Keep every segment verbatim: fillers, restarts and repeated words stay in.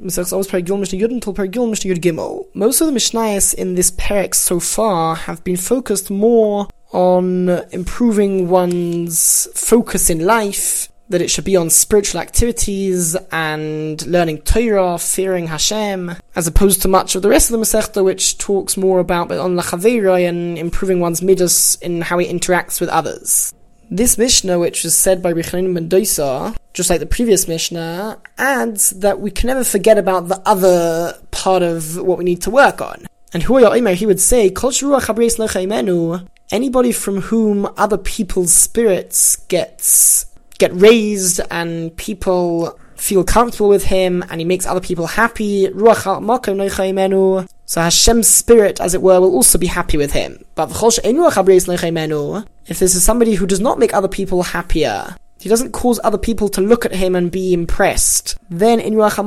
Most of the Mishnayos in this perek so far have been focused more on improving one's focus in life, that it should be on spiritual activities and learning Torah, fearing Hashem, as opposed to much of the rest of the Masechta, which talks more about on Lachaveira and improving one's midas in how he interacts with others. This Mishnah, which was said by Rechanim ben Dosa, just like the previous Mishnah, adds that we can never forget about the other part of what we need to work on. And he would say, anybody from whom other people's spirits gets get raised and people feel comfortable with him and he makes other people happy, so Hashem's spirit, as it were, will also be happy with him. But if this is somebody who does not make other people happier, he doesn't cause other people to look at him and be impressed, then Hashem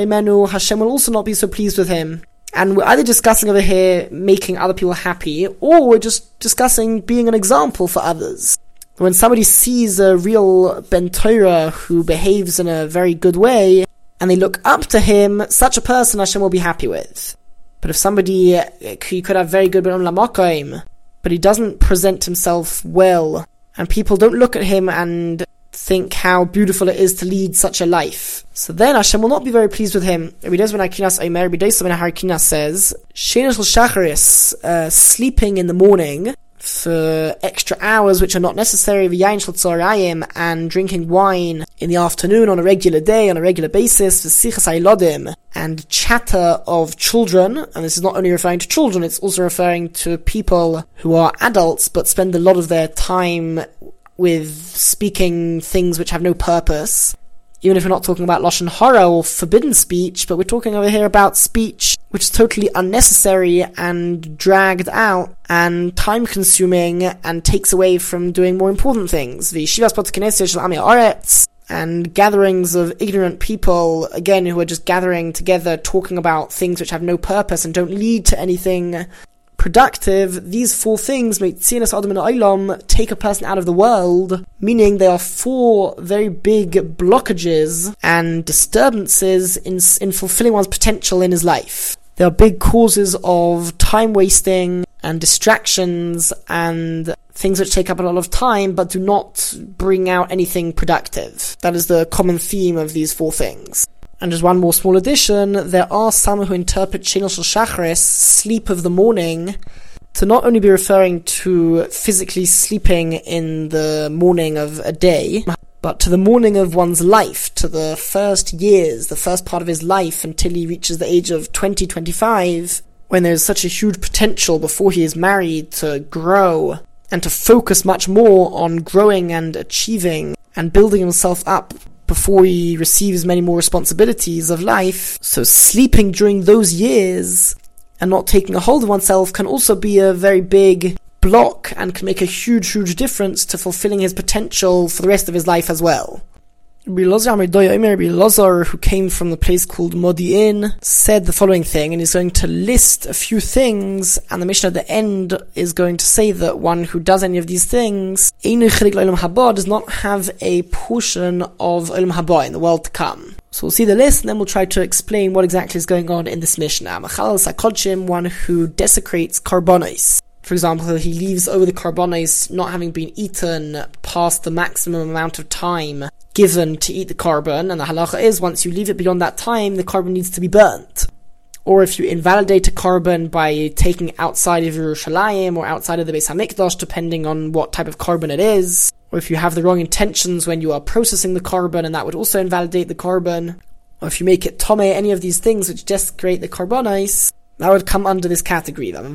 will also not be so pleased with him. And we're either discussing over here making other people happy, or we're just discussing being an example for others. When somebody sees a real Ben Torah who behaves in a very good way, and they look up to him, such a person Hashem will be happy with. But if somebody, he could have very good Ben Lamakoim, but he doesn't present himself well, and people don't look at him and think how beautiful it is to lead such a life, so then Hashem will not be very pleased with him. Rabbi Dosa ben Harkinas Omer, Rabbi Dosa ben Harkinas says, Shenas l'shacharis, uh, sleeping in the morning for extra hours which are not necessary, v'yayin shel tzorayim, and drinking wine in the afternoon on a regular day, on a regular basis, v'sichas haylodim, and chatter of children, and this is not only referring to children, it's also referring to people who are adults but spend a lot of their time with speaking things which have no purpose, even if we're not talking about Lashon Hara or forbidden speech, but we're talking over here about speech which is totally unnecessary and dragged out and time-consuming and takes away from doing more important things. The Shivas Bot Knesset Shel Ami Haaretz, and gatherings of ignorant people, again, who are just gathering together, talking about things which have no purpose and don't lead to anything productive. These four things make Tzinas Adam and Olam take a person out of the world, meaning they are four very big blockages and disturbances in, in fulfilling one's potential in his life. They are big causes of time wasting and distractions and things which take up a lot of time but do not bring out anything productive. That is the common theme of these four things. And just one more small addition, there are some who interpret Shenas shel Shacharis, sleep of the morning, to not only be referring to physically sleeping in the morning of a day, but to the morning of one's life, to the first years, the first part of his life until he reaches the age of twenty, twenty-five, when there's such a huge potential before he is married to grow and to focus much more on growing and achieving and building himself up before he receives many more responsibilities of life. So sleeping during those years and not taking a hold of oneself can also be a very big block and can make a huge, huge difference to fulfilling his potential for the rest of his life as well. Rabbi Elazar, who came from the place called Modi'in, said the following thing, and he's going to list a few things, and the Mishnah at the end is going to say that one who does any of these things does not have a portion of Olam Haba in the world to come. So we'll see the list, and then we'll try to explain what exactly is going on in this Mishnah. Machal Sakodshim, one who desecrates karbonos. For example, he leaves over the karbonos not having been eaten past the maximum amount of time given to eat the carbon, and the halacha is once you leave it beyond that time, the carbon needs to be burnt. Or if you invalidate a carbon by taking it outside of Yerushalayim or outside of the Beis HaMikdash, depending on what type of carbon it is, or if you have the wrong intentions when you are processing the carbon, and that would also invalidate the carbon, or if you make it tomei, any of these things which desecrate the karbonos, that would come under this category. One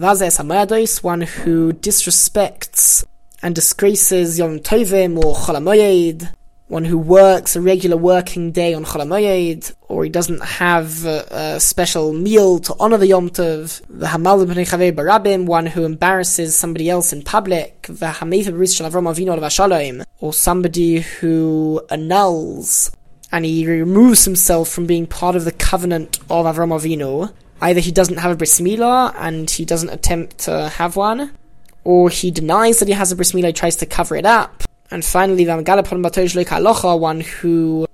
who disrespects and disgraces Yom Tovim or Chol HaMoed, one who works a regular working day on Chol HaMoed, or he doesn't have a, a special meal to honor the Yom Tov, the Hamal b'nei Chaver barabim, one who embarrasses somebody else in public, the Hameiv b'ris shel Avram Avinu alav hashalom, or somebody who annuls and he removes himself from being part of the covenant of Avram Avinu. Either he doesn't have a bris milah and he doesn't attempt to have one, or he denies that he has a bris milah, he tries to cover it up. And finally, one who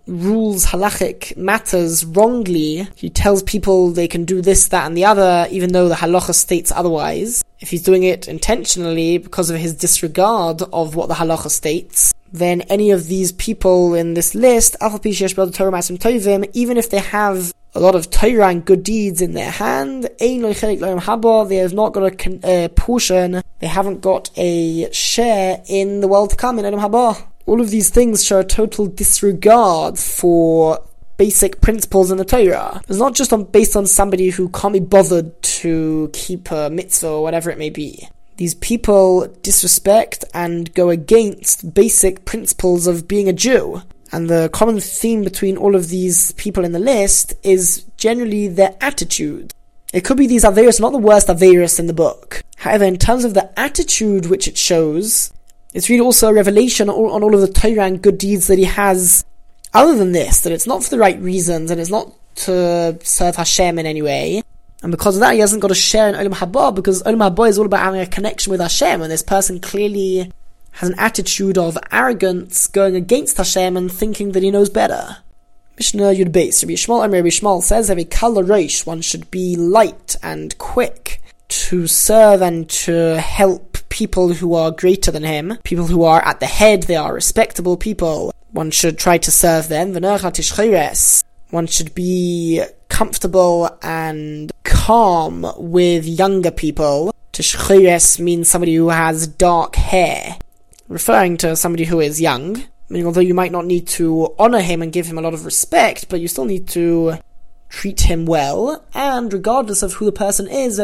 rules halachic matters wrongly, he tells people they can do this, that and the other, even though the halacha states otherwise. If he's doing it intentionally because of his disregard of what the halacha states, then any of these people in this list, even if they have a lot of Torah and good deeds in their hand, they have not got a uh, portion, they haven't got a share in the world to come, in Olam Haba. All of these things show a total disregard for basic principles in the Torah. It's not just on, based on somebody who can't be bothered to keep a mitzvah or whatever it may be. These people disrespect and go against basic principles of being a Jew. And the common theme between all of these people in the list is generally their attitude. It could be these Averis, not the worst Averis in the book. However, in terms of the attitude which it shows, it's really also a revelation on all, on all of the Torah and good deeds that he has other than this, that it's not for the right reasons and it's not to serve Hashem in any way. And because of that, he hasn't got a share in Olam Haba, because Olam Haba is all about having a connection with Hashem, and this person clearly has an attitude of arrogance going against Hashem and thinking that he knows better. Mishnah Yud Beis, Rabbi Yishmael, Rabbi Yishmael says, every kal reish, one should be light and quick to serve and to help people who are greater than him, people who are at the head, they are respectable people. One should try to serve them. One should be comfortable and calm with younger people. Tishchires means somebody who has dark hair, referring to somebody who is young. Meaning, although you might not need to honor him and give him a lot of respect, but you still need to treat him well. And regardless of who the person is,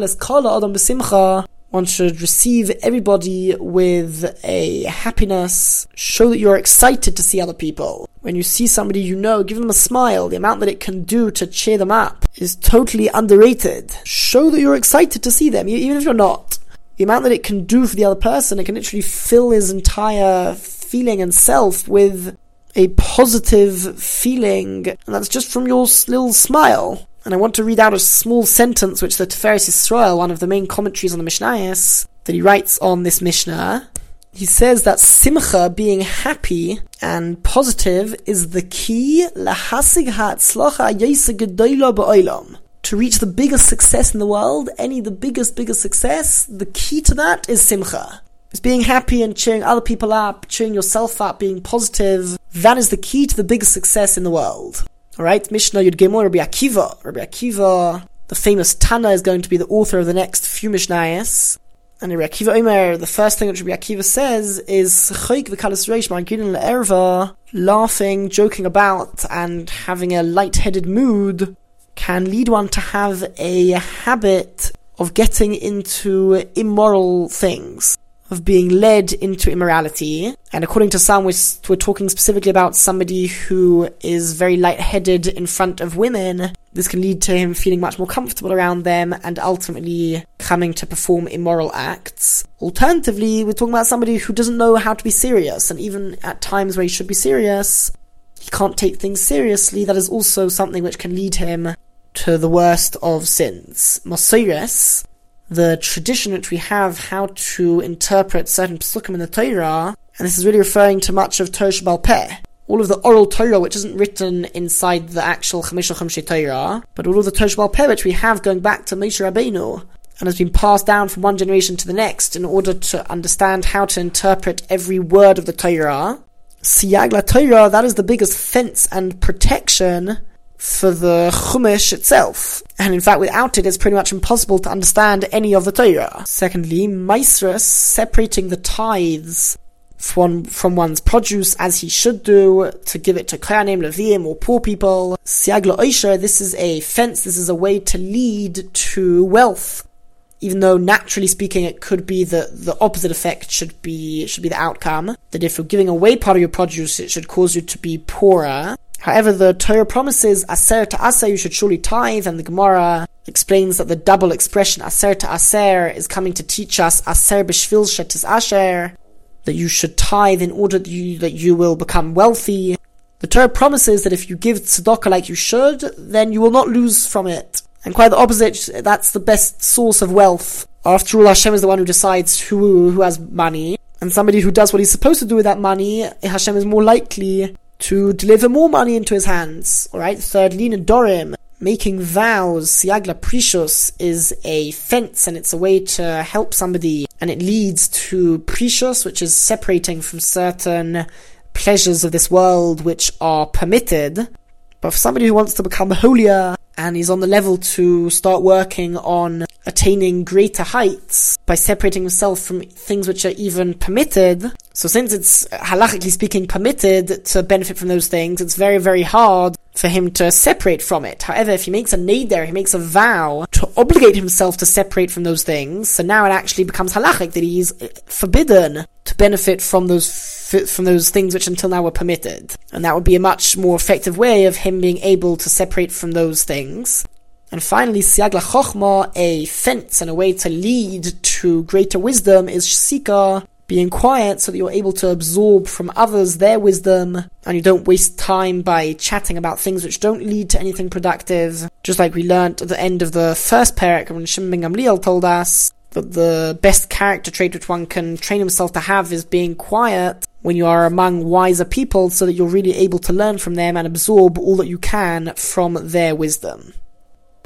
one should receive everybody with a happiness, show that you're excited to see other people. When you see somebody you know, give them a smile. The amount that it can do to cheer them up is totally underrated. Show that you're excited to see them, even if you're not. The amount that it can do for the other person, it can literally fill his entire feeling and self with a positive feeling, and that's just from your little smile. And I want to read out a small sentence which the Tiferes Yisrael, one of the main commentaries on the Mishnayos, that he writes on this Mishnah. He says that simcha, being happy and positive, is the key lahasig ha'atzlacha hayoseh gedola ba'olam. To reach the biggest success in the world, any the biggest, biggest success, the key to that is simcha. It's being happy and cheering other people up, cheering yourself up, being positive. That is the key to the biggest success in the world. Alright, Mishnah Yud Gimel, Rabbi Akiva. Rabbi Akiva, the famous Tana, is going to be the author of the next few Mishnayos. And Rabbi Akiva Omer, the first thing that Rabbi Akiva says is Chayk v'kalas reish ma'ginin le'erva, laughing, joking about, and having a light-headed mood can lead one to have a habit of getting into immoral things, of being led into immorality. And according to some, we're, we're talking specifically about somebody who is very light-headed in front of women. This can lead to him feeling much more comfortable around them and ultimately coming to perform immoral acts. Alternatively, we're talking about somebody who doesn't know how to be serious, and even at times where he should be serious, he can't take things seriously. That is also something which can lead him to the worst of sins. Mosores, the tradition which we have how to interpret certain psukim in the Torah, and this is really referring to much of Torah Sheba'al Peh, all of the oral Torah which isn't written inside the actual Chamisha Chumshei Torah, but all of the Torah Sheba'al Peh which we have going back to Moshe Rabbeinu, and has been passed down from one generation to the next in order to understand how to interpret every word of the Torah. Siyag la Torah, that is the biggest fence and protection for the Chumash itself. And in fact, without it, it's pretty much impossible to understand any of the Torah. Secondly, Maisras, separating the tithes from, from one's produce as he should do, to give it to Kohanim, Leviim, or poor people. Siag la'osher, this is a fence, this is a way to lead to wealth. Even though, naturally speaking, it could be the, the opposite effect should be, should be the outcome. That if you're giving away part of your produce, it should cause you to be poorer. However, the Torah promises aser to aser, you should surely tithe, and the Gemara explains that the double expression aser to aser is coming to teach us aser b'shvil shetis asher, that you should tithe in order that you, that you will become wealthy. The Torah promises that if you give tzedakah like you should, then you will not lose from it. And quite the opposite, that's the best source of wealth. After all, Hashem is the one who decides who, who has money, and somebody who does what he's supposed to do with that money, Hashem is more likely to deliver more money into his hands. Alright, thirdly, Nedorim, making vows. Siag LaPrishus is a fence, and it's a way to help somebody, and it leads to Prishus, which is separating from certain pleasures of this world which are permitted. But for somebody who wants to become holier, and is on the level to start working on attaining greater heights by separating himself from things which are even permitted. So since it's, halachically speaking, permitted to benefit from those things, it's very, very hard for him to separate from it. However, if he makes a neder, he makes a vow to obligate himself to separate from those things, so now it actually becomes halachic that he's forbidden to benefit from those from those things which until now were permitted. And that would be a much more effective way of him being able to separate from those things. And finally, Siag LaChochma, a fence and a way to lead to greater wisdom, is Shsika, being quiet so that you're able to absorb from others their wisdom, and you don't waste time by chatting about things which don't lead to anything productive. Just like we learnt at the end of the first parak when Shimon ben Gamliel told us that the best character trait which one can train himself to have is being quiet when you are among wiser people, so that you're really able to learn from them and absorb all that you can from their wisdom.